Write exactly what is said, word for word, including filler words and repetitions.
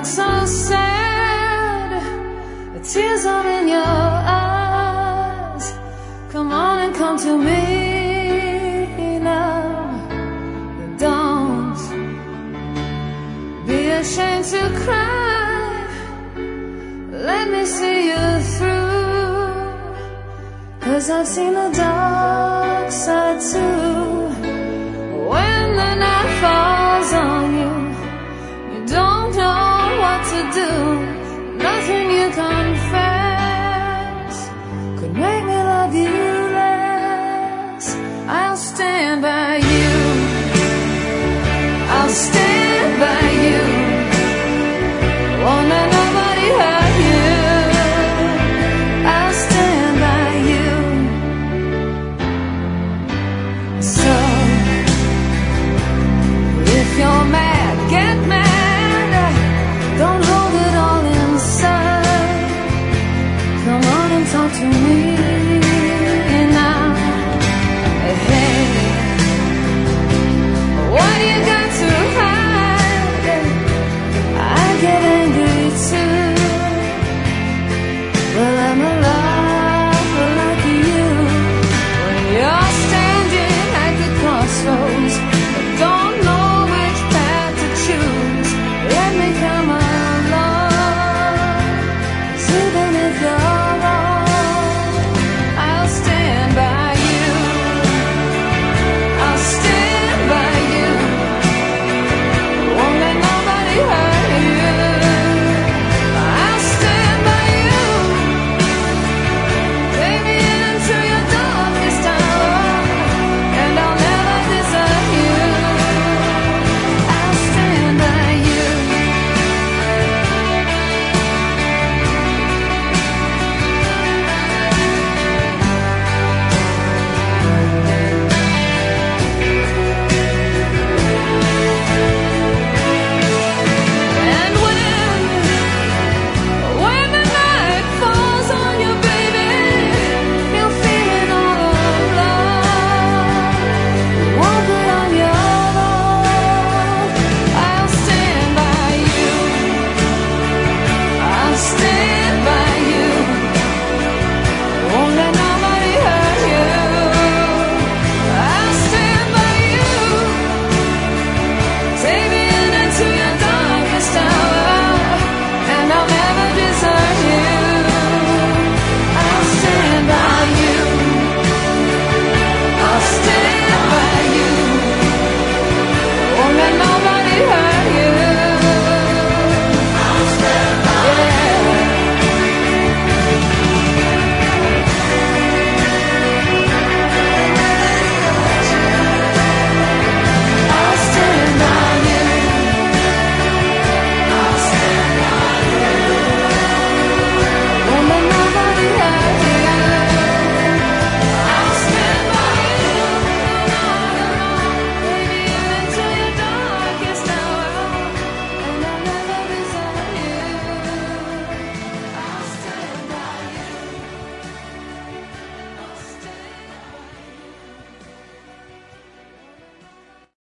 so sad, the tears are in your eyes. Come on and come to me now. Don't be ashamed to cry. Let me see you through, 'cause I've seen the dark side too. When the night falls on you, you don't know what to do. Nothing you can